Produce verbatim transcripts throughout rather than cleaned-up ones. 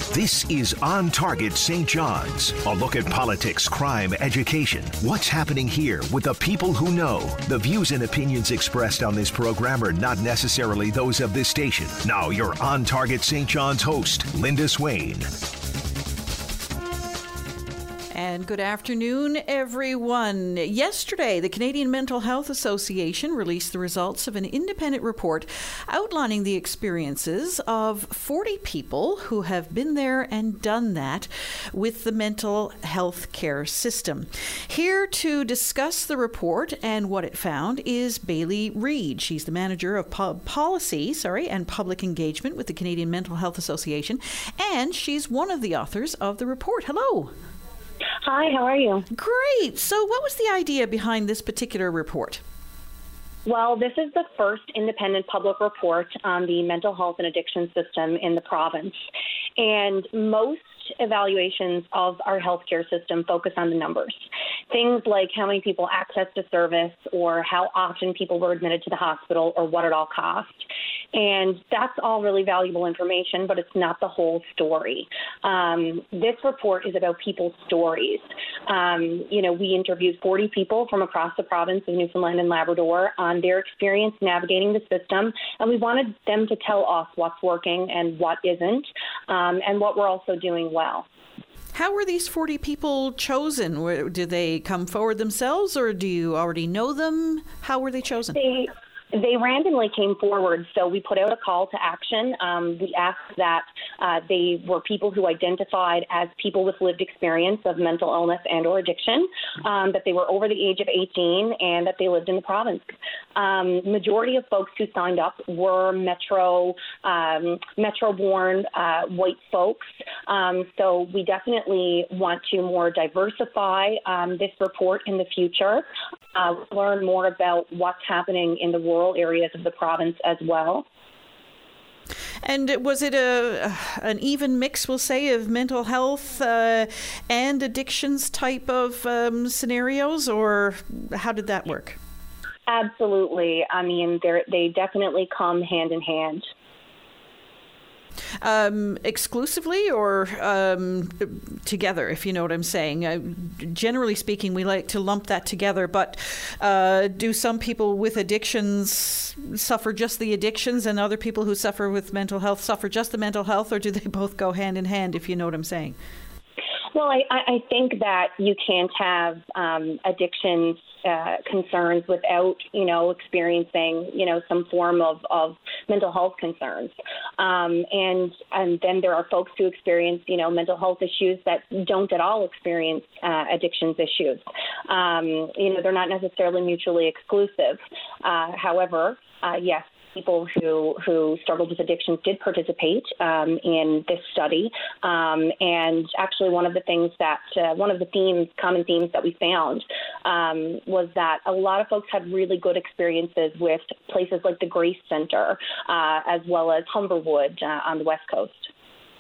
This is On Target Saint John's, a look at politics, crime, education. What's happening here with the people who know. The views and opinions expressed on this program are not necessarily those of this station. Now, your On Target Saint John's host, Linda Swain. And good afternoon, everyone. Yesterday, the Canadian Mental Health Association released the results of an independent report outlining the experiences of forty people who have been there and done that with the mental health care system. Here to discuss the report and what it found is Bailey Reid. She's the manager of pub policy, sorry, and public engagement with the Canadian Mental Health Association, and she's one of the authors of the report. Hello. Hi, how are you? Great. So what was the idea behind this particular report? Well, this is the first independent public report on the mental health and addiction system in the province. And most evaluations of our healthcare system focus on the numbers. Things like how many people accessed a service or how often people were admitted to the hospital or what it all cost. And that's all really valuable information, but it's not the whole story. Um, this report is about people's stories. Um, you know, we interviewed forty people from across the province of Newfoundland and Labrador on their experience navigating the system, and we wanted them to tell us what's working and what isn't, um, and what we're also doing well. How were these forty people chosen? Did they come forward themselves, or do you already know them? How were they chosen? They They randomly came forward, so we put out a call to action. Um, we asked that uh, they were people who identified as people with lived experience of mental illness and or addiction, um, that they were over the age of eighteen, and that they lived in the province. Um, majority of folks who signed up were metro, um, metro-born uh, white folks. Um, so we definitely want to more diversify um, this report in the future. Uh, learn more about what's happening in the rural areas of the province as well. And was it a an even mix, we'll say, of mental health uh, and addictions type of um, scenarios, or how did that work? Absolutely. I mean, they definitely come hand in hand. Um, exclusively or um, together, if you know what I'm saying. Uh, generally speaking, we like to lump that together, but uh, do some people with addictions suffer just the addictions and other people who suffer with mental health suffer just the mental health, or do they both go hand in hand, if you know what I'm saying? Well, I, I think that you can't have um, addictions uh, concerns without, you know, experiencing, you know, some form of, of mental health concerns. Um, and and then there are folks who experience, you know, mental health issues that don't at all experience uh, addictions issues. Um, you know, they're not necessarily mutually exclusive. Uh, however, uh, yes, people who, who struggled with addictions did participate um, in this study. Um, and actually one of the things that, uh, one of the themes, common themes that we found um, was that a lot of folks had really good experiences with places like the Grace Center, uh, as well as Humberwood uh, on the West Coast.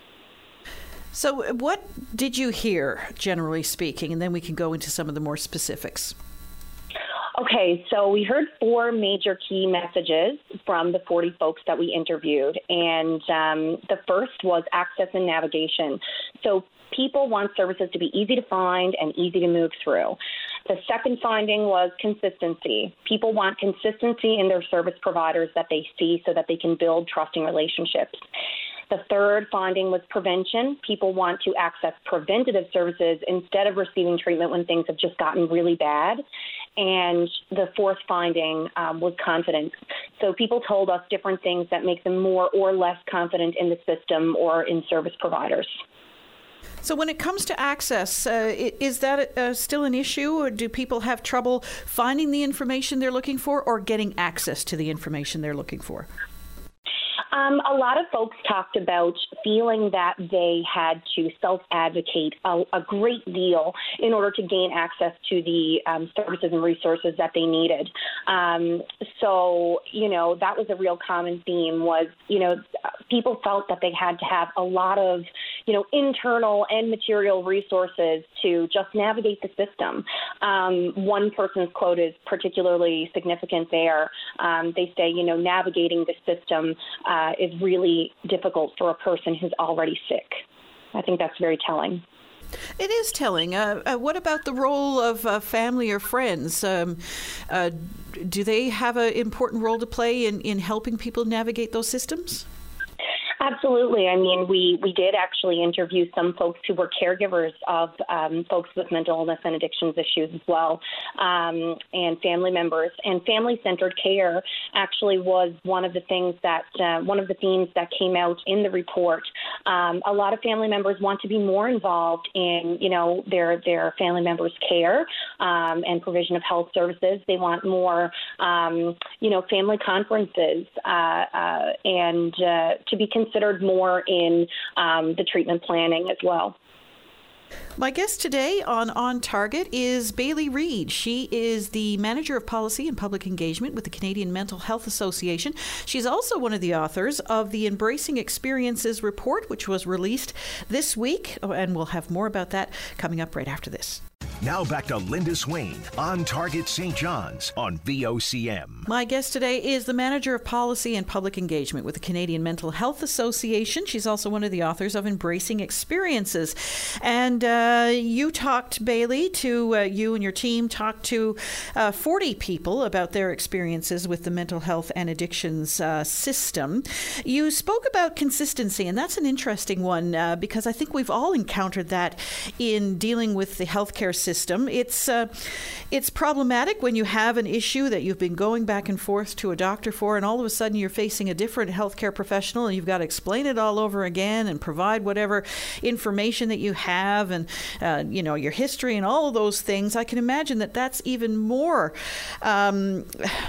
So what did you hear, generally speaking, and then we can go into some of the more specifics? Okay, so we heard four major key messages from the forty folks that we interviewed, and um, the first was access and navigation. So people want services to be easy to find and easy to move through. The second finding was consistency. People want consistency in their service providers that they see so that they can build trusting relationships. The third finding was prevention. People want to access preventative services instead of receiving treatment when things have just gotten really bad. And the fourth finding um, was confidence. So people told us different things that make them more or less confident in the system or in service providers. So when it comes to access, uh, is that uh, still an issue, or do people have trouble finding the information they're looking for or getting access to the information they're looking for? Um, a lot of folks talked about feeling that they had to self-advocate a, a great deal in order to gain access to the um, services and resources that they needed. Um, so, you know, that was a real common theme was, you know, people felt that they had to have a lot of, you know, internal and material resources to just navigate the system. Um, one person's quote is particularly significant there. Um, they say, you know, navigating the system uh, is really difficult for a person who's already sick. I think that's very telling. It is telling. Uh, uh, what about the role of uh, family or friends? Um, uh, do they have an important role to play in, in helping people navigate those systems? Absolutely. I mean, we, we did actually interview some folks who were caregivers of um, folks with mental illness and addictions issues as well, um, and family members. And family-centered care actually was one of the things that, uh, one of the themes that came out in the report. Um, a lot of family members want to be more involved in, you know, their, their family members' care um, and provision of health services. They want more, um, you know, family conferences uh, uh, and uh, to be considered considered more in um, the treatment planning as well. My guest today on On Target is Bailey Reid. She is the Manager of Policy and Public Engagement with the Canadian Mental Health Association. She's also one of the authors of the Embracing Experiences report, which was released this week, and we'll have more about that coming up right after this. Now back to Linda Swain on Target Saint John's on V O C M. My guest today is the Manager of Policy and Public Engagement with the Canadian Mental Health Association. She's also one of the authors of Embracing Experiences. And uh, you talked, Bailey, to uh, you and your team talked to uh, forty people about their experiences with the mental health and addictions uh, system. You spoke about consistency, and that's an interesting one uh, because I think we've all encountered that in dealing with the healthcare system. System. It's uh, it's problematic when you have an issue that you've been going back and forth to a doctor for, and all of a sudden you're facing a different healthcare professional, and you've got to explain it all over again and provide whatever information that you have, and uh, you know, your history and all of those things. I can imagine that that's even more, um,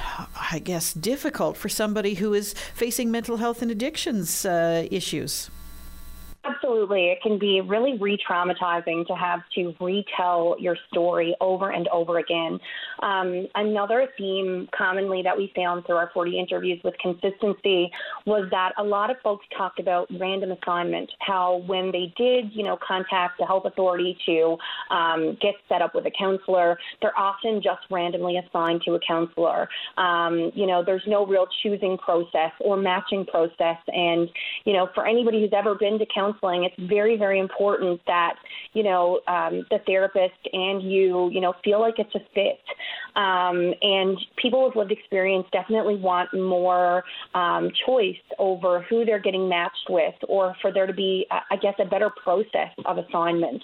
I guess, difficult for somebody who is facing mental health and addictions uh, issues. Absolutely. It can be really re-traumatizing to have to retell your story over and over again. Um, another theme commonly that we found through our forty interviews with consistency was that a lot of folks talked about random assignment, how when they did, you know, contact the health authority to um, get set up with a counselor, they're often just randomly assigned to a counselor. Um, you know, there's no real choosing process or matching process. And, you know, for anybody who's ever been to counseling, it's very, very important that, you know, um, the therapist and you, you know, feel like it's a fit. Um, and people with lived experience definitely want more um, choice over who they're getting matched with, or for there to be, I guess, a better process of assignment.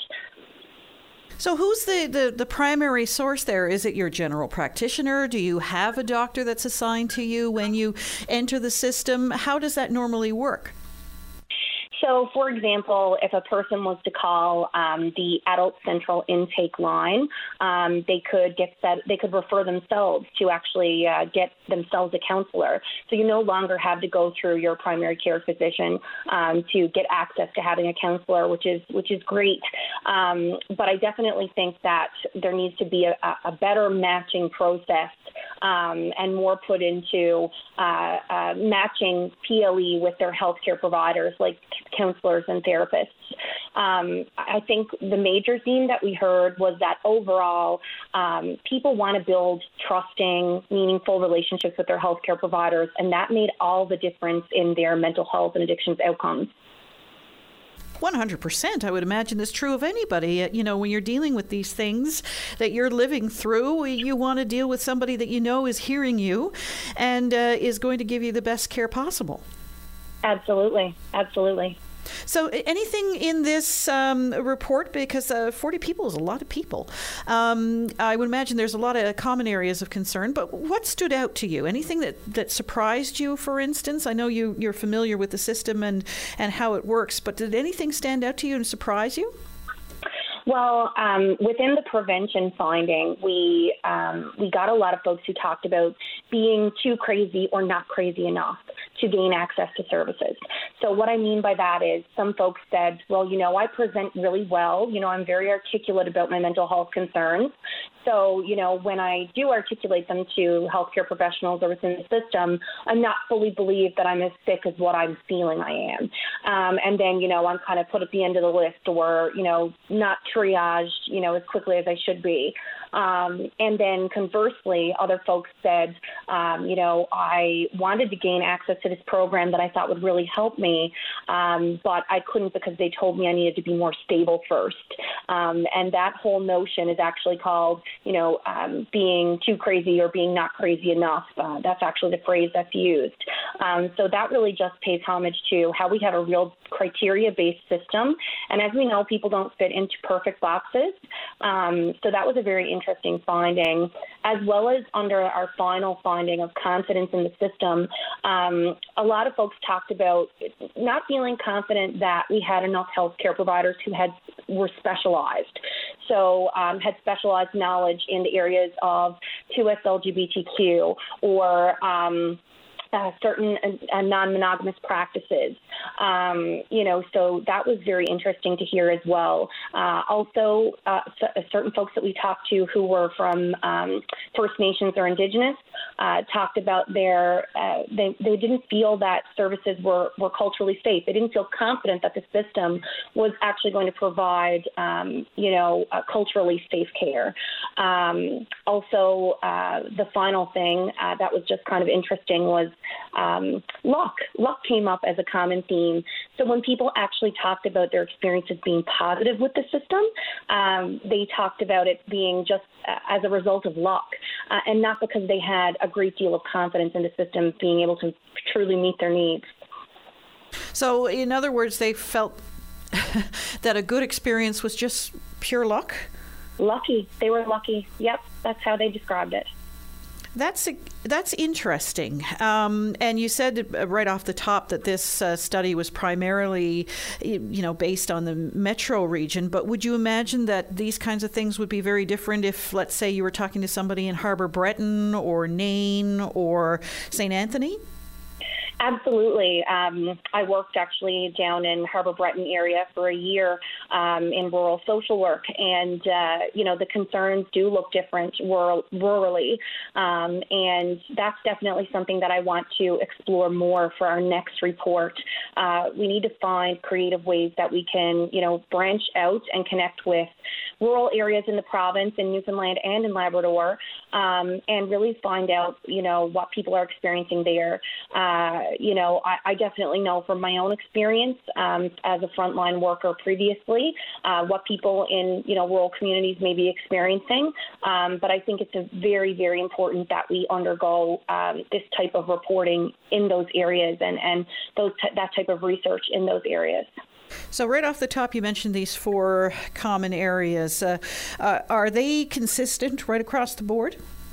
So who's the, the, the primary source there? Is it your general practitioner? Do you have a doctor that's assigned to you when you enter the system? How does that normally work? So, for example, if a person was to call um, the Adult Central Intake line, um, they could get set, they could refer themselves to actually uh, get themselves a counselor. So you no longer have to go through your primary care physician um, to get access to having a counselor, which is which is great. Um, but I definitely think that there needs to be a, a better matching process um, and more put into uh, uh, matching P L E with their healthcare providers, like counselors and therapists. Um, I think the major theme that we heard was that overall, um, people want to build trusting, meaningful relationships with their healthcare providers, and that made all the difference in their mental health and addictions outcomes. one hundred percent. I would imagine that's true of anybody. You know, when you're dealing with these things that you're living through, you want to deal with somebody that you know is hearing you and uh, is going to give you the best care possible. Absolutely. Absolutely. So anything in this um, report, because uh, forty people is a lot of people, um, I would imagine there's a lot of common areas of concern, but what stood out to you? Anything that, that surprised you, for instance? I know you, you're familiar with the system and, and how it works, but did anything stand out to you and surprise you? Well, um, within the prevention finding, we um, we got a lot of folks who talked about being too crazy or not crazy enough to gain access to services. So what I mean by that is some folks said, well, you know, I present really well. You know, I'm very articulate about my mental health concerns. So, you know, when I do articulate them to healthcare professionals or within the system, I'm not fully believed that I'm as sick as what I'm feeling I am. Um, and then, you know, I'm kind of put at the end of the list, or, you know, not triaged, you know, as quickly as I should be. Um, and then conversely, other folks said, um, you know, I wanted to gain access to this program that I thought would really help me, um, but I couldn't because they told me I needed to be more stable first. Um, and that whole notion is actually called, you know, um, being too crazy or being not crazy enough. Uh, that's actually the phrase that's used. Um, so that really just pays homage to how we have a real criteria-based system. And as we know, people don't fit into perfect boxes. Um, so that was a very interesting finding, as well as under our final finding of confidence in the system. Um, a lot of folks talked about not feeling confident that we had enough healthcare providers who had were specialized. So um, had specialized knowledge in the areas of two S L G B T Q or um, Uh, certain uh, non-monogamous practices, um, you know, so that was very interesting to hear as well. Uh, also, uh, c- certain folks that we talked to who were from um, First Nations or Indigenous uh, talked about their, uh, they, they didn't feel that services were, were culturally safe. They didn't feel confident that the system was actually going to provide, um, you know, uh, culturally safe care. Um, also, uh, the final thing uh, that was just kind of interesting was Um, luck. Luck came up as a common theme. So when people actually talked about their experiences being positive with the system, um, they talked about it being just uh, as a result of luck uh, and not because they had a great deal of confidence in the system being able to truly meet their needs. So in other words, they felt that a good experience was just pure luck? Lucky. They were lucky. Yep, that's how they described it. That's that's interesting. Um, and you said right off the top that this uh, study was primarily, you know, based on the metro region. But would you imagine that these kinds of things would be very different if, let's say, you were talking to somebody in Harbour Breton or Nain or Saint Anthony? Absolutely. Um, I worked actually down in Harbour Breton area for a year um, in rural social work, and uh, you know the concerns do look different rural, rurally, um, and that's definitely something that I want to explore more for our next report. Uh, we need to find creative ways that we can, you know, branch out and connect with rural areas in the province, in Newfoundland and in Labrador, um, and really find out, you know, what people are experiencing there. Uh, you know, I, I definitely know from my own experience um, as a frontline worker previously, uh, what people in, you know, rural communities may be experiencing. Um, but I think it's a very, very important that we undergo um, this type of reporting in those areas and, and those t- that type of research in those areas. So right off the top, you mentioned these four common areas. Uh, uh, are they consistent right across the board?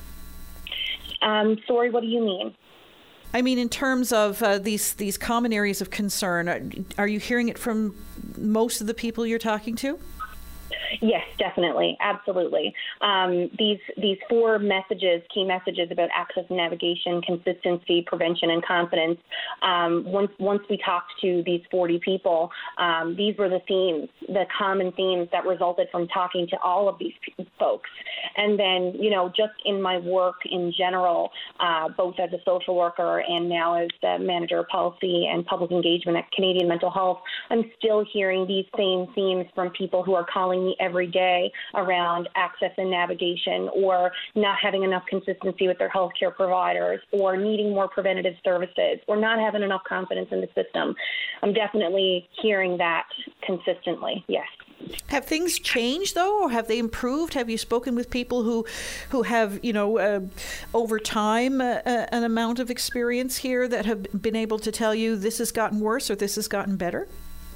Um, sorry, what do you mean? I mean, in terms of uh, these these common areas of concern, are, are you hearing it from most of the people you're talking to? Yes, definitely. Absolutely. Um, these these four messages, key messages about access and navigation, consistency, prevention, and confidence, um, once once we talked to these forty people, um, these were the themes, the common themes that resulted from talking to all of these folks. And then, you know, just in my work in general, uh, both as a social worker and now as the manager of policy and public engagement at Canadian Mental Health, I'm still hearing these same themes from people who are calling me every day around access and navigation, or not having enough consistency with their healthcare providers, or needing more preventative services, or not having enough confidence in the system. I'm definitely hearing that consistently, yes. Have things changed, though, or have they improved? Have you spoken with people who who have, you know, uh, over time, uh, uh, an amount of experience here that have been able to tell you this has gotten worse or this has gotten better?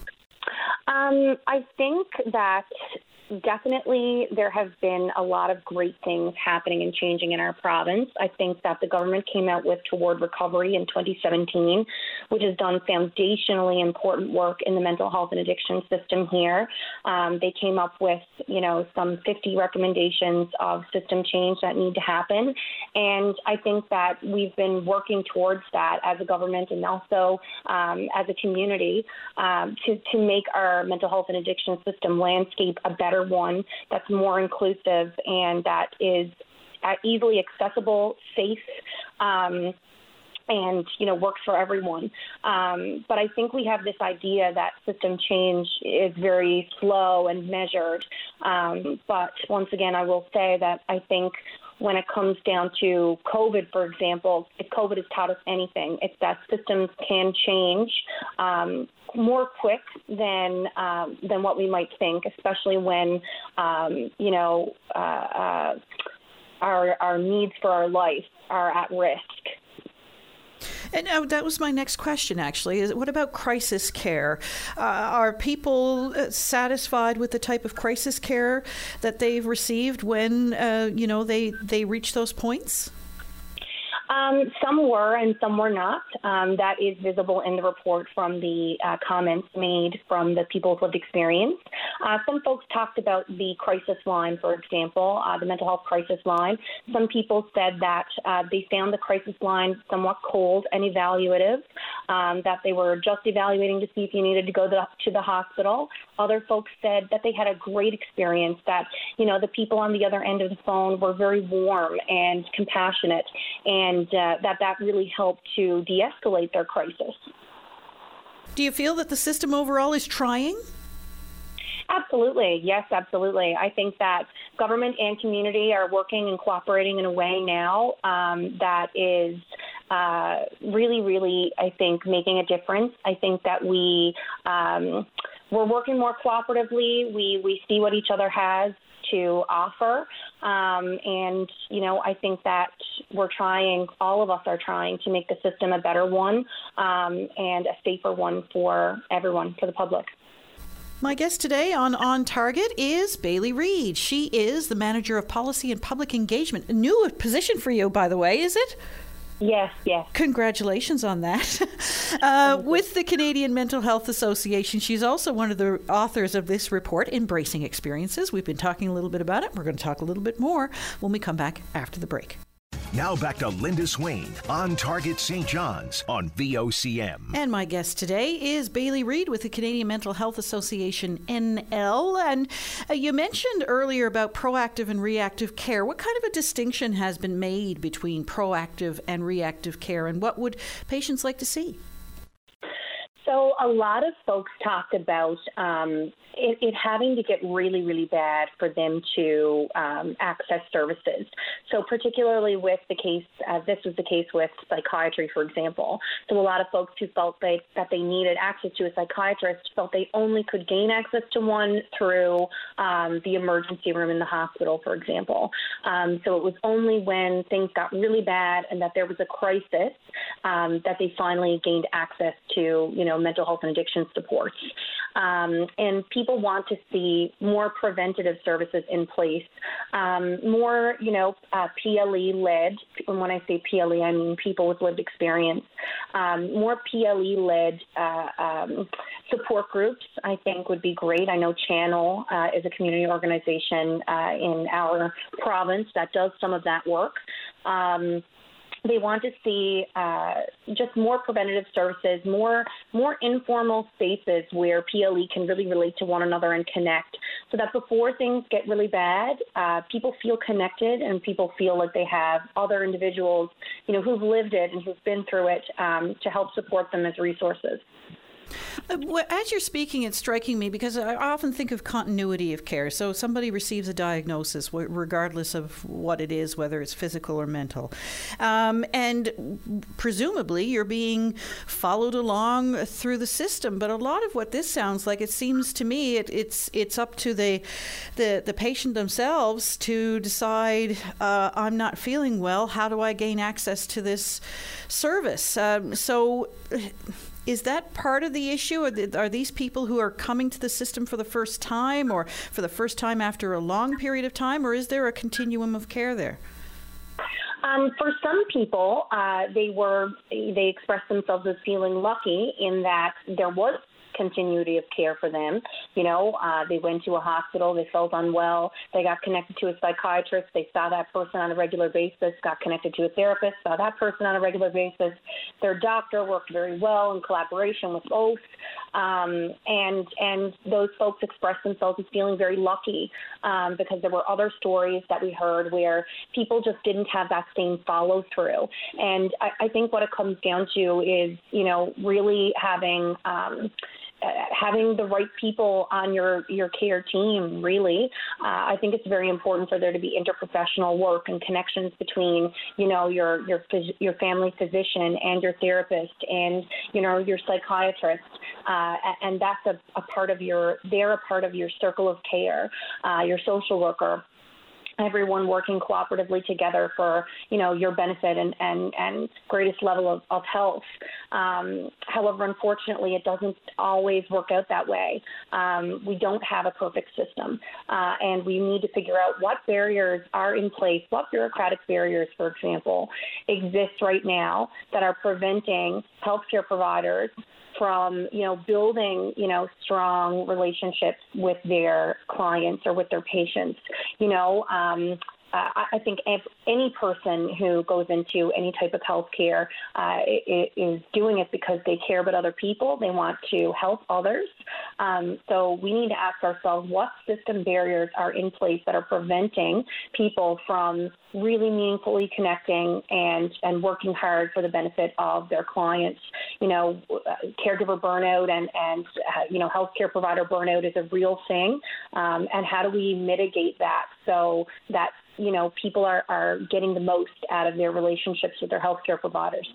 Um, I think that definitely there have been a lot of great things happening and changing in our province. I think that the government came out with Toward Recovery in twenty seventeen, which has done foundationally important work in the mental health and addiction system here. Um, they came up with, you know, some fifty recommendations of system change that need to happen. And I think that we've been working towards that as a government and also um, as a community um, to, to make our mental health and addiction system landscape a better one that's more inclusive and that is easily accessible, safe, um, and, you know, works for everyone. Um, but I think we have this idea that system change is very slow and measured. Um, but once again, I will say that I think when it comes down to COVID, for example, if COVID has taught us anything, it's that systems can change um, more quick than um, than what we might think, especially when, um, you know, uh, uh, our, our needs for our life are at risk. And uh, that was my next question, actually. Is what about crisis care? Uh, are people uh, satisfied with the type of crisis care that they've received when, uh, you know, they, they reach those points? Um, some were and some were not. Um, that is visible in the report from the uh, comments made from the people with lived experience. Uh, some folks talked about the crisis line, for example, uh, the mental health crisis line. Some people said that uh, they found the crisis line somewhat cold and evaluative, um, that they were just evaluating to see if you needed to go the, to the hospital. Other folks said that they had a great experience, that, you know, the people on the other end of the phone were very warm and compassionate, and uh, that that really helped to de-escalate their crisis. Do you feel that the system overall is trying? Absolutely. Yes, absolutely. I think that government and community are working and cooperating in a way now um, that is uh, really, really, I think, making a difference. I think that we, um, we're working more cooperatively. We, we see what each other has to offer. Um, and, you know, I think that we're trying, all of us are trying to make the system a better one um, and a safer one for everyone, for the public. My guest today on On Target is Bailey Reid. She is the Manager of Policy and Public Engagement. A new position for you, by the way, is it? Yes, yes. Congratulations on that. uh, with the Canadian Mental Health Association, she's also one of the authors of this report, Embracing Experiences. We've been talking a little bit about it. We're going to talk a little bit more when we come back after the break. Now back to Linda Swain on Target Saint John's on V O C M. And my guest today is Bailey Reid with the Canadian Mental Health Association, N L. And uh, you mentioned earlier about proactive and reactive care. What kind of a distinction has been made between proactive and reactive care, and what would patients like to see? So a lot of folks talked about um, it, it having to get really, really bad for them to um, access services. So particularly with the case, uh, this was the case with psychiatry, for example. So a lot of folks who felt they, that they needed access to a psychiatrist felt they only could gain access to one through um, the emergency room in the hospital, for example. Um, so it was only when things got really bad and that there was a crisis um, that they finally gained access to, you know, mental health and addiction supports. Um, and people want to see more preventative services in place, um, more, you know, uh, P L E-led. And when I say P L E, I mean people with lived experience. Um, more P L E-led uh, um, support groups, I think, would be great. I know Channel uh, is a community organization uh, in our province that does some of that work. Um, They want to see uh, just more preventative services, more more informal spaces where P L E can really relate to one another and connect, so that before things get really bad, uh, people feel connected and people feel like they have other individuals, you know, who've lived it and who've been through it um, to help support them as resources. As you're speaking, it's striking me because I often think of continuity of care. So somebody receives a diagnosis, regardless of what it is, whether it's physical or mental. Um, and presumably you're being followed along through the system. But a lot of what this sounds like, it seems to me, it, it's it's up to the, the, the patient themselves to decide, uh, I'm not feeling well, how do I gain access to this service? Um, so... Is that part of the issue? Are these people who are coming to the system for the first time or for the first time after a long period of time, or is there a continuum of care there? Um, for some people, uh, they were they expressed themselves as feeling lucky in that there was continuity of care for them. You know, uh, they went to a hospital, they felt unwell, they got connected to a psychiatrist, they saw that person on a regular basis, got connected to a therapist, saw that person on a regular basis. Their doctor worked very well in collaboration with both. Um, and and those folks expressed themselves as feeling very lucky um, because there were other stories that we heard where people just didn't have that same follow through. And I, I think what it comes down to is, you know, really having um, Uh, having the right people on your, your care team, really. Uh, I think it's very important for there to be interprofessional work and connections between, you know, your your your family physician and your therapist and, you know, your psychiatrist. Uh, and that's a, a part of your, they're a part of your circle of care, uh, your social worker. Everyone working cooperatively together for, you know, your benefit and, and, and greatest level of, of health. Um, however, unfortunately, it doesn't always work out that way. Um, we don't have a perfect system, uh, and we need to figure out what barriers are in place, what bureaucratic barriers, for example, exist right now that are preventing healthcare providers from, you know, building, you know, strong relationships with their clients or with their patients. You know, um, uh, I think any person who goes into any type of healthcare uh, is doing it because they care about other people. They want to help others. Um, so we need to ask ourselves what system barriers are in place that are preventing people from really meaningfully connecting and, and working hard for the benefit of their clients. You know, caregiver burnout and, and uh, you know, healthcare provider burnout is a real thing. Um, and how do we mitigate that so that, you know, people are, are getting the most out of their relationships with their healthcare providers?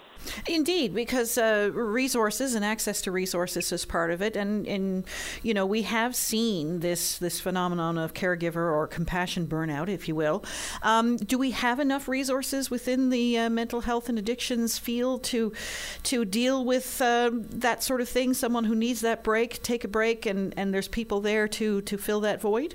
Indeed, because uh, resources and access to resources is part of it. And, and, you know, we have seen this this phenomenon of caregiver or compassion burnout, if you will. Um, do we have enough resources within the uh, mental health and addictions field to to deal with uh, that sort of thing? Someone who needs that break, take a break, and, and there's people there to, to fill that void?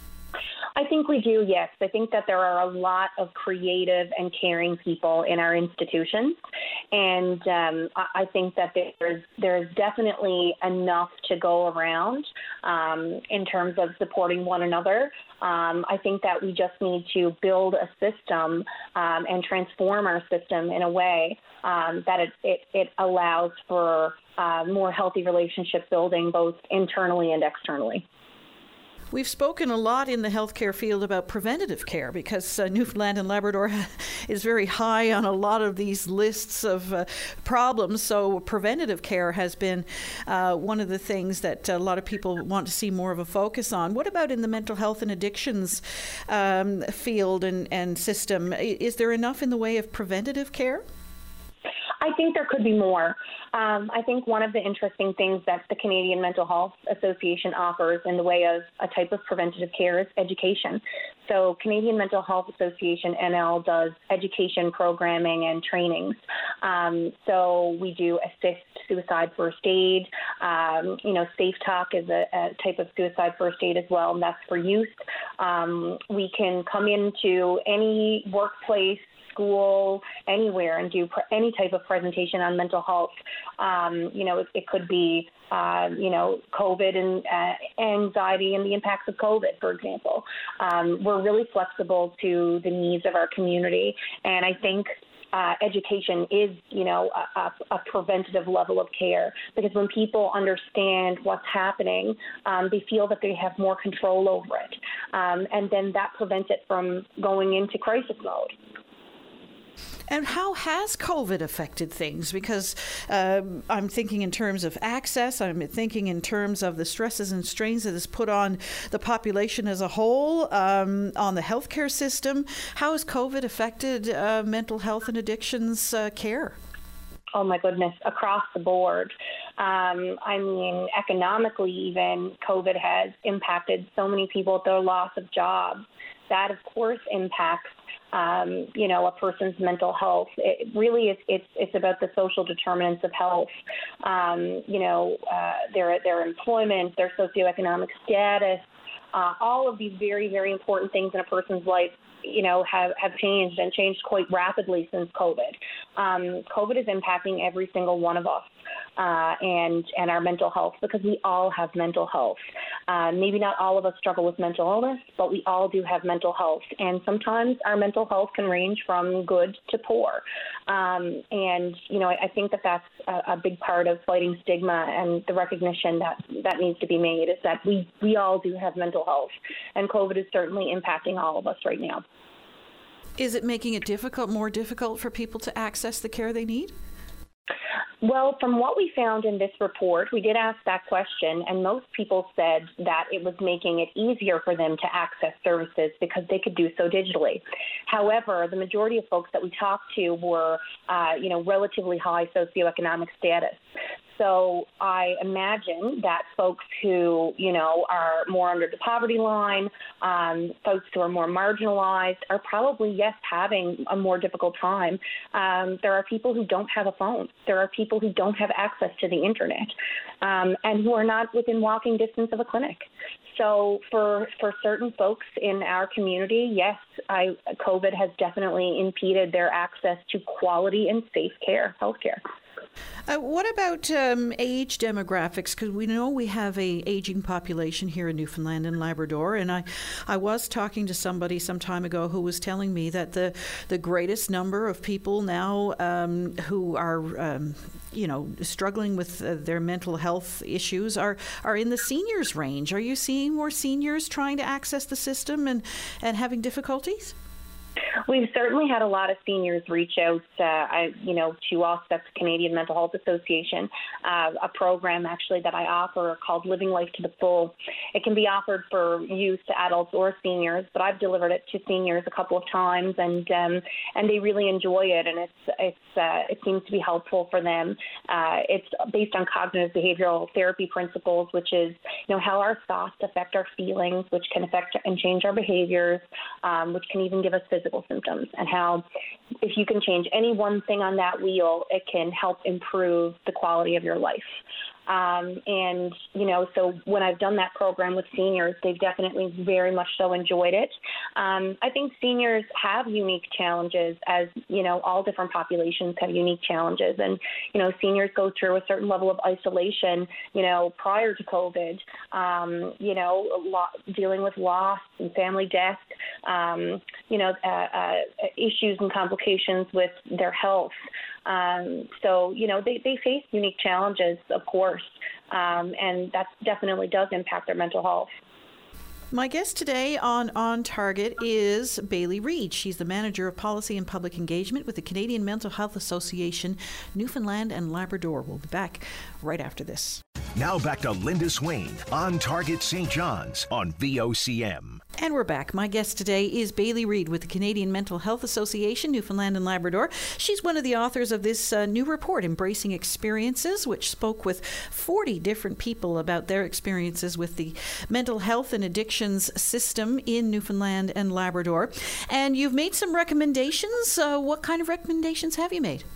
I think we do, yes. I think that there are a lot of creative and caring people in our institutions. And um, I think that there's, there's definitely enough to go around um, in terms of supporting one another. Um, I think that we just need to build a system um, and transform our system in a way um, that it, it, it allows for uh, more healthy relationship building, both internally and externally. We've spoken a lot in the healthcare field about preventative care because uh, Newfoundland and Labrador is very high on a lot of these lists of uh, problems. So preventative care has been uh, one of the things that a lot of people want to see more of a focus on. What about in the mental health and addictions um, field and, and system? Is there enough in the way of preventative care? I think there could be more. Um, I think one of the interesting things that the Canadian Mental Health Association offers in the way of a type of preventative care is education. So Canadian Mental Health Association, N L, does education programming and trainings. Um, so we do assist suicide first aid. Um, you know, Safe Talk is a, a type of suicide first aid as well, and that's for youth. Um, we can come into any workplace, school, anywhere, and do pr- any type of presentation on mental health. Um, you know, it, it could be, uh, you know, COVID and uh, anxiety and the impacts of COVID, for example. Um, we're really flexible to the needs of our community, and I think Uh, education is, you know, a, a preventative level of care, because when people understand what's happening, um, they feel that they have more control over it. Um, and then that prevents it from going into crisis mode. And how has COVID affected things? Because um, I'm thinking in terms of access, I'm thinking in terms of the stresses and strains that is put on the population as a whole, um, on the healthcare system. How has COVID affected uh, mental health and addictions uh, care? Oh, my goodness, across the board. Um, I mean, economically even, COVID has impacted so many people with their loss of jobs. That, of course, impacts Um, you know, a person's mental health. It really is, it's, it's about the social determinants of health, um, you know, uh, their, their employment, their socioeconomic status, uh, all of these very, very important things in a person's life, you know, have, have changed and changed quite rapidly since COVID. Um, COVID is impacting every single one of us. uh, and and our mental health, because we all have mental health. Uh, maybe not all of us struggle with mental illness, but we all do have mental health, and sometimes our mental health can range from good to poor. Um, and you know, I, I think that that's a, a big part of fighting stigma, and the recognition that that needs to be made is that we we all do have mental health, and COVID is certainly impacting all of us right now. Is it making it difficult, more difficult for people to access the care they need? Well, from what we found in this report, we did ask that question, and most people said that it was making it easier for them to access services because they could do so digitally. However, the majority of folks that we talked to were, uh, you know, relatively high socioeconomic status. So I imagine that folks who, you know, are more under the poverty line, um, folks who are more marginalized are probably, yes, having a more difficult time. Um, there are people who don't have a phone. There are people who don't have access to the internet, um, and who are not within walking distance of a clinic. So for for certain folks in our community, yes, I, COVID has definitely impeded their access to quality and safe care, health care. Uh, what about um, age demographics? Because we know we have a aging population here in Newfoundland and Labrador, and I, I was talking to somebody some time ago who was telling me that the, the greatest number of people now um, who are, um, you know, struggling with uh, their mental health issues are, are in the seniors range. Are you seeing more seniors trying to access the system and, and having difficulties? We've certainly had a lot of seniors reach out, uh, I, you know, to us, that's the Canadian Mental Health Association, uh, a program actually that I offer called Living Life to the Full. It can be offered for youth, adults, or seniors, but I've delivered it to seniors a couple of times, and um, and they really enjoy it, and it's it's uh, it seems to be helpful for them. Uh, it's based on cognitive behavioral therapy principles, which is, you know, how our thoughts affect our feelings, which can affect and change our behaviors, um, which can even give us physical symptoms, and how if you can change any one thing on that wheel, it can help improve the quality of your life. Um, and, you know, so when I've done that program with seniors, they've definitely very much so enjoyed it. Um, I think seniors have unique challenges, as, you know, all different populations have unique challenges. And, you know, seniors go through a certain level of isolation, you know, prior to COVID, um, you know, a lot, dealing with loss and family death, um, you know, uh, uh, issues and complications with their health. Um, so, you know, they, they face unique challenges, of course, um, and that definitely does impact their mental health. My guest today on On Target is Bailey Reid. She's the Manager of Policy and Public Engagement with the Canadian Mental Health Association, Newfoundland and Labrador. We'll be back right after this. Now back to Linda Swain, On Target Saint John's on V O C M. And we're back. My guest today is Bailey Reid with the Canadian Mental Health Association, Newfoundland and Labrador. She's one of the authors of this uh, new report, Embracing Experiences, which spoke with forty different people about their experiences with the mental health and addictions system in Newfoundland and Labrador. And you've made some recommendations. Uh, what kind of recommendations have you made?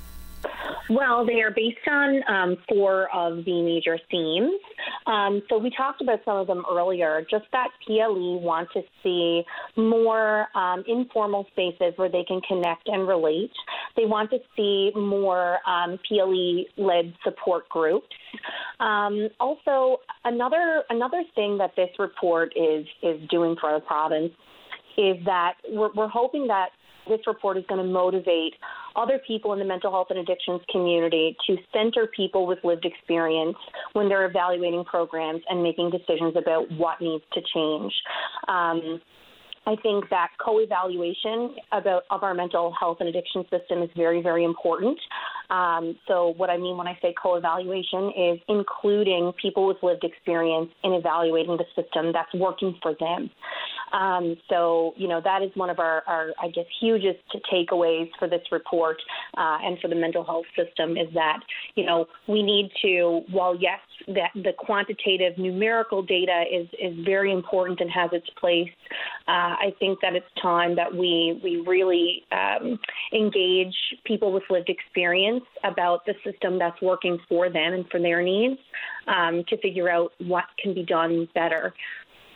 Well, they are based on um, four of the major themes. Um, so we talked about some of them earlier, just that P L E want to see more um, informal spaces where they can connect and relate. They want to see more um, P L E-led support groups. Um, also, another another thing that this report is, is doing for the province is that we're, we're hoping that this report is going to motivate other people in the mental health and addictions community to center people with lived experience when they're evaluating programs and making decisions about what needs to change. Um, I think that co-evaluation about of our mental health and addiction system is very, very important. Um, so what I mean when I say co-evaluation is including people with lived experience in evaluating the system that's working for them. Um, so, you know, that is one of our, our I guess, hugest takeaways for this report uh, and for the mental health system is that, you know, we need to, while yes, that the quantitative numerical data is, is very important and has its place, uh, I think that it's time that we, we really um, engage people with lived experience about the system that's working for them and for their needs um, to figure out what can be done better.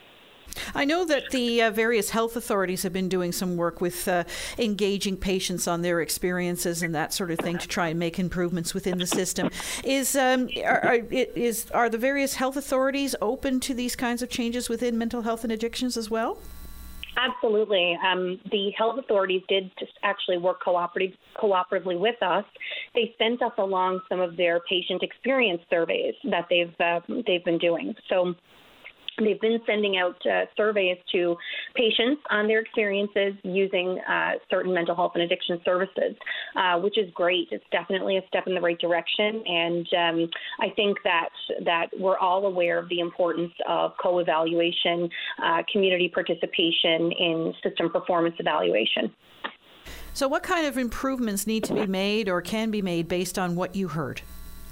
I know that the uh, various health authorities have been doing some work with uh, engaging patients on their experiences and that sort of thing to try and make improvements within the system. Is um, are, are, is are the various health authorities open to these kinds of changes within mental health and addictions as well? Absolutely. Um, the health authorities did just actually work cooperative, cooperatively with us. They sent us along some of their patient experience surveys that they've uh, they've been doing. So they've been sending out uh, surveys to patients on their experiences using uh, certain mental health and addiction services, uh, which is great. It's definitely a step in the right direction. And um, I think that that we're all aware of the importance of co-evaluation, uh, community participation in system performance evaluation. So what kind of improvements need to be made or can be made based on what you heard?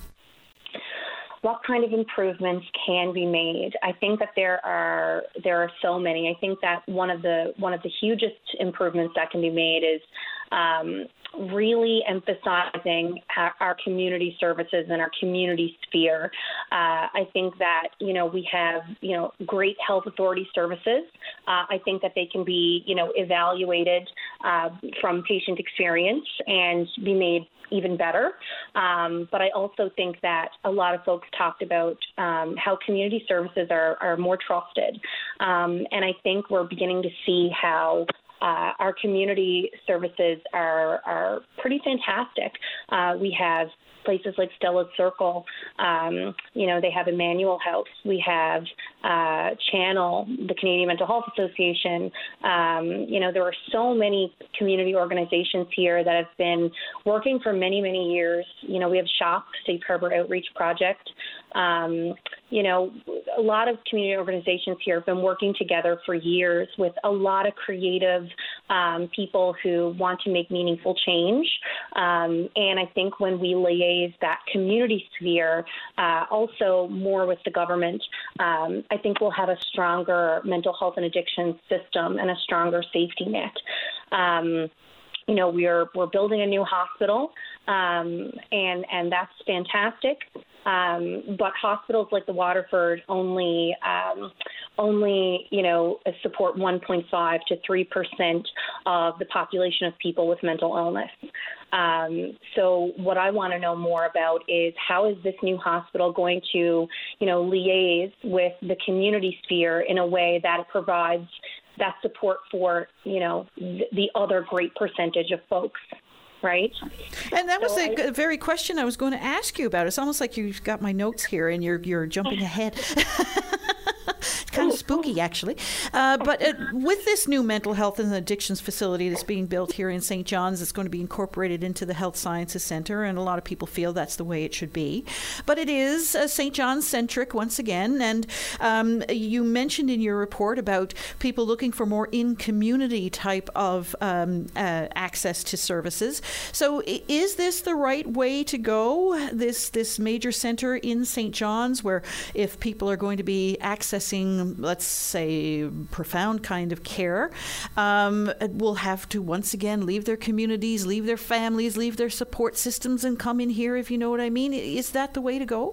What kind of improvements can be made? I think that there are there are so many. I think that one of the one of the hugest improvements that can be made is um, really emphasizing our, our community services and our community sphere. Uh, I think that you know we have you know great health authority services. Uh, I think that they can be you know evaluated uh, from patient experience and be made even better. Um, but I also think that a lot of folks talked about um, how community services are, are more trusted. Um, and I think we're beginning to see how uh, our community services are, are pretty fantastic. Uh, we have places like Stella's Circle, um, you know, they have Emmanuel House. We have uh, Channel, the Canadian Mental Health Association. Um, you know, there are so many community organizations here that have been working for many, many years. You know, we have SHOP, Safe Harbor Outreach Project. Um, you know, a lot of community organizations here have been working together for years with a lot of creative um, people who want to make meaningful change. Um, and I think when we liaise that community sphere, uh, also more with the government, um, I think we'll have a stronger mental health and addiction system and a stronger safety net. Um, You know, we're we're building a new hospital, um, and and that's fantastic. Um, but hospitals like the Waterford only um, only you know support one point five to three percent of the population of people with mental illness. Um, so what I want to know more about is how is this new hospital going to you know liaise with the community sphere in a way that it provides that support for, you know, th- the other great percentage of folks, right? And that was so the I, very question I was going to ask you about. It's almost like you've got my notes here and you're you're jumping ahead. It's kind of spooky, actually. Uh, but uh, with this new mental health and addictions facility that's being built here in Saint John's, it's going to be incorporated into the Health Sciences Centre, and a lot of people feel that's the way it should be. But it is uh, Saint John's-centric once again, and um, you mentioned in your report about people looking for more in-community type of um, uh, access to services. So is this the right way to go, this, this major centre in Saint John's, where if people are going to be accessing let's say, profound kind of care, um, will have to once again leave their communities, leave their families, leave their support systems and come in here, if you know what I mean? Is that the way to go?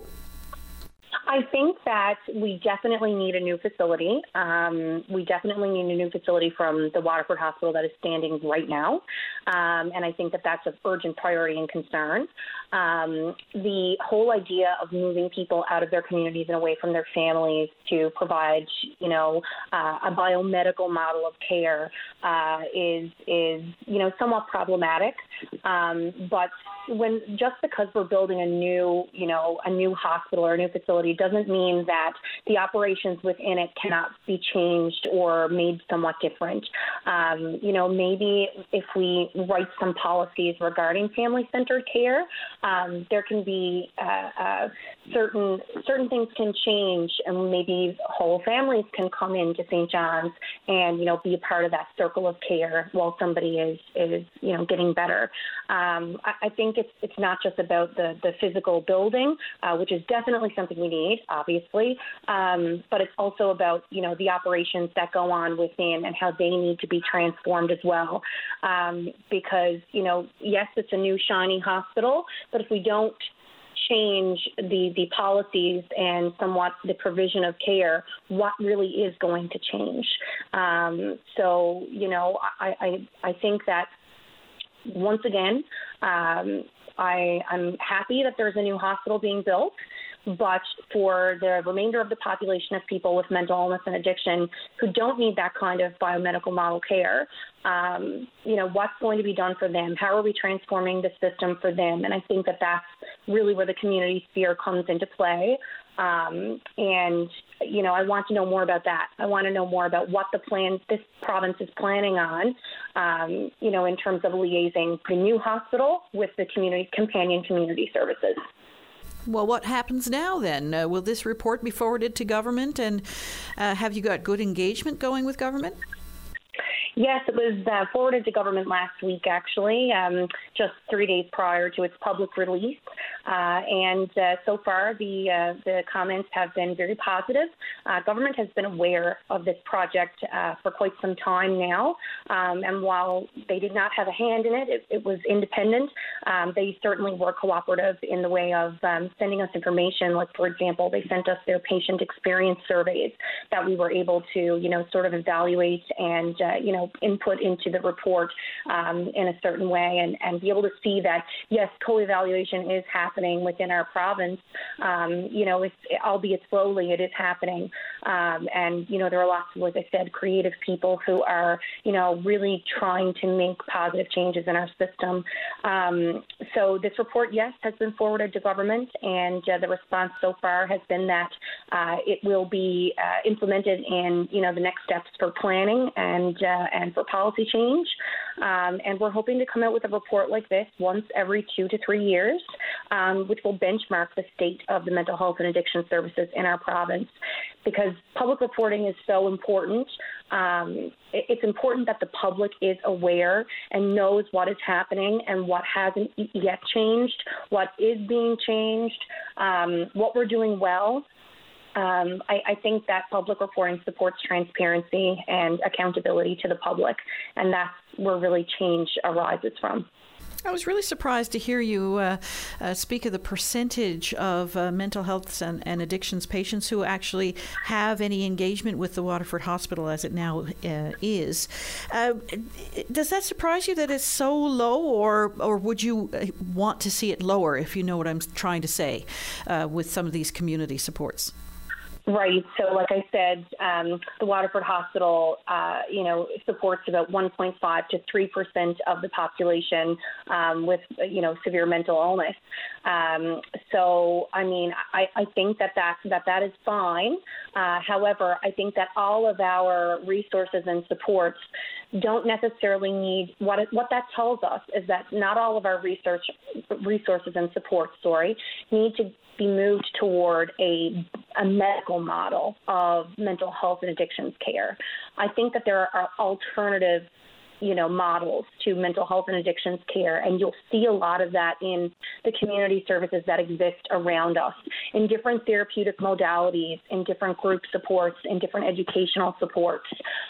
I think that we definitely need a new facility. Um, we definitely need a new facility from the Waterford Hospital that is standing right now. Um, and I think that that's of urgent priority and concern. Um, the whole idea of moving people out of their communities and away from their families to provide, you know, uh, a biomedical model of care uh, is, is, you know, somewhat problematic. Um, but when just because we're building a new, you know, a new hospital or a new facility doesn't mean that the operations within it cannot be changed or made somewhat different. Um, you know, maybe if we write some policies regarding family-centered care, um, there can be uh, uh, certain certain things can change, and maybe whole families can come into Saint John's and you know be a part of that circle of care while somebody is is you know getting better. Um, I, I think it's it's not just about the the physical building, uh, which is definitely something we need, obviously, um, but it's also about you know the operations that go on within and how they need to be transformed as well. Um, because you know yes, it's a new shiny hospital, but if we don't change the, the policies and somewhat the provision of care, what really is going to change? Um, so, you know, I, I, I think that once again, um, I, I'm happy that there's a new hospital being built. But for the remainder of the population of people with mental illness and addiction who don't need that kind of biomedical model care, um, you know, what's going to be done for them? How are we transforming the system for them? And I think that that's really where the community sphere comes into play. Um, and, you know, I want to know more about that. I want to know more about what the plan this province is planning on, um, you know, in terms of liaising the new hospital with the community companion community services. Well, what happens now then? Uh, will this report be forwarded to government, and uh, have you got good engagement going with government? Yes, it was uh, forwarded to government last week, actually, um, just three days prior to its public release. Uh, and uh, so far, the uh, the comments have been very positive. Uh, government has been aware of this project uh, for quite some time now. Um, and while they did not have a hand in it, it, it was independent. Um, they certainly were cooperative in the way of um, sending us information. Like, for example, they sent us their patient experience surveys that we were able to, you know, sort of evaluate and, uh, you know, input into the report um, in a certain way, and, and be able to see that, yes, co-evaluation is happening within our province. Um, you know, it's, albeit slowly, it is happening. Um, and, you know, there are lots of, like I said, creative people who are, you know, really trying to make positive changes in our system. Um, so this report, yes, has been forwarded to government, and uh, the response so far has been that uh, it will be uh, implemented in, you know, the next steps for planning and uh, and for policy change. Um, and we're hoping to come out with a report like this once every two to three years, um, which will benchmark the state of the mental health and addiction services in our province. Because public reporting is so important. Um, it, it's important that the public is aware and knows what is happening and what hasn't yet changed, what is being changed, um, what we're doing well. Um, I, I think that public reporting supports transparency and accountability to the public, and that's where really change arises from. I was really surprised to hear you uh, uh, speak of the percentage of uh, mental health and, and addictions patients who actually have any engagement with the Waterford Hospital as it now uh, is. Uh, does that surprise you that it's so low, or or would you want to see it lower, if you know what I'm trying to say, uh, with some of these community supports? Right. So, like I said, um, the Waterford Hospital, uh, you know, supports about one point five to three percent of the population um, with, you know, severe mental illness. Um, so, I mean, I, I think that that, that that is fine. Uh, however, I think that all of our resources and supports don't necessarily need, what it, what that tells us is that not all of our research resources and supports, sorry, need to be moved toward a, a medical model of mental health and addictions care. I think that there are alternative, you know, models to mental health and addictions care, and you'll see a lot of that in the community services that exist around us, in different therapeutic modalities, in different group supports, in different educational supports.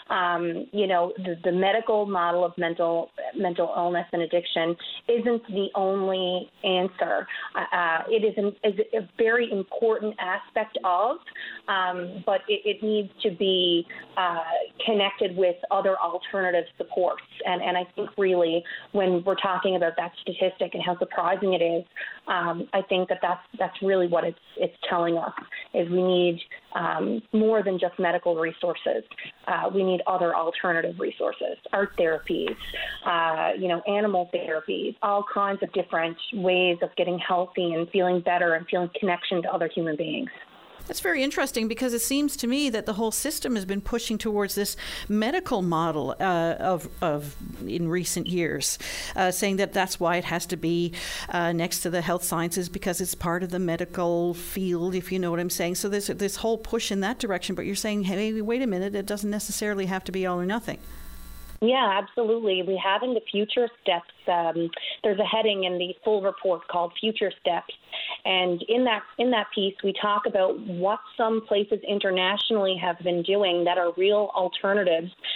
Um, you know, the, the medical model of mental mental illness and addiction isn't the only answer. Uh, it is, an, is a very important aspect of, um, but it, it needs to be uh, connected with other alternative supports. And, and I think really when we're talking about that statistic and how surprising it is, um, I think that that's, that's really what it's, it's telling us, is we need um, more than just medical resources. Uh, we need other alternative resources, art therapies, uh, you know, animal therapies, all kinds of different ways of getting healthy and feeling better and feeling connection to other human beings. That's very interesting, because it seems to me that the whole system has been pushing towards this medical model uh, of, of in recent years, uh, saying that that's why it has to be uh, next to the health sciences, because it's part of the medical field, if you know what I'm saying. So there's this whole push in that direction, but you're saying, hey, wait a minute, it doesn't necessarily have to be all or nothing. Yeah, absolutely. We have in the Future Steps, um, there's a heading in the full report called Future Steps. And in that in that piece, we talk about what some places internationally have been doing that are real alternatives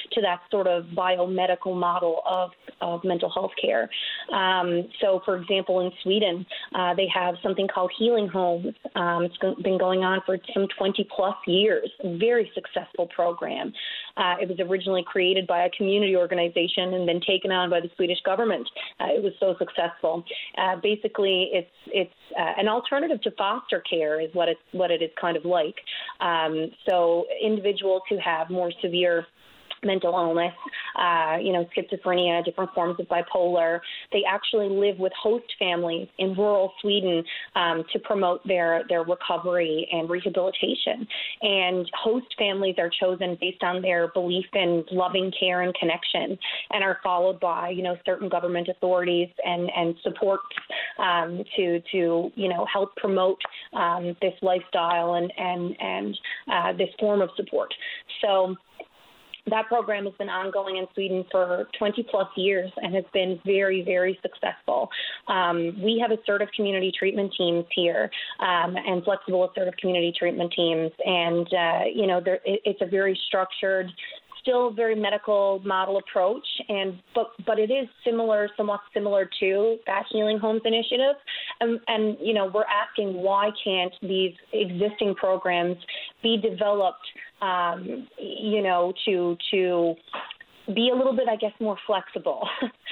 to that sort of biomedical model of, of mental health care. Um, so, for example, in Sweden, uh, they have something called healing homes. Um, it's been going on for some twenty plus years. Very successful program. Uh, it was originally created by a community organization and then taken on by the Swedish government. Uh, it was so successful. Uh, basically, it's it's uh, an alternative to foster care, is what it's what it is kind of like. Um, so individuals who have more severe mental illness, uh, you know, schizophrenia, different forms of bipolar, they actually live with host families in rural Sweden um, to promote their, their recovery and rehabilitation. And host families are chosen based on their belief in loving care and connection, and are followed by, you know, certain government authorities and, and supports um, to, to, you know, help promote um, this lifestyle and, and, and uh, this form of support. So that program has been ongoing in Sweden for twenty plus years and has been very, very successful. Um, we have assertive community treatment teams here um, and flexible assertive community treatment teams. And, uh, you know, there, it, it's a very structured, still very medical model approach, and but but it is similar, somewhat similar to that Healing Homes initiative. And, and you know, we're asking, why can't these existing programs be developed, um, you know, to to be a little bit, I guess, more flexible.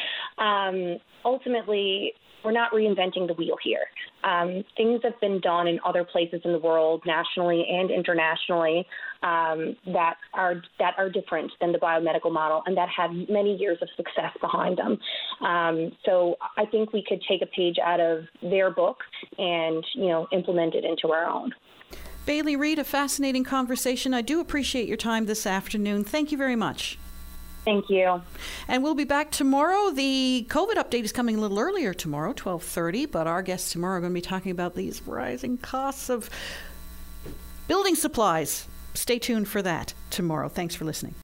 um, ultimately, we're not reinventing the wheel here. Um, things have been done in other places in the world, nationally and internationally, um, that are that are different than the biomedical model and that have many years of success behind them. Um, so I think we could take a page out of their book and, you know, implement it into our own. Bailey Reid, a fascinating conversation. I do appreciate your time this afternoon. Thank you very much. Thank you. And we'll be back tomorrow. The COVID update is coming a little earlier tomorrow, twelve thirty, but our guests tomorrow are going to be talking about these rising costs of building supplies. Stay tuned for that tomorrow. Thanks for listening.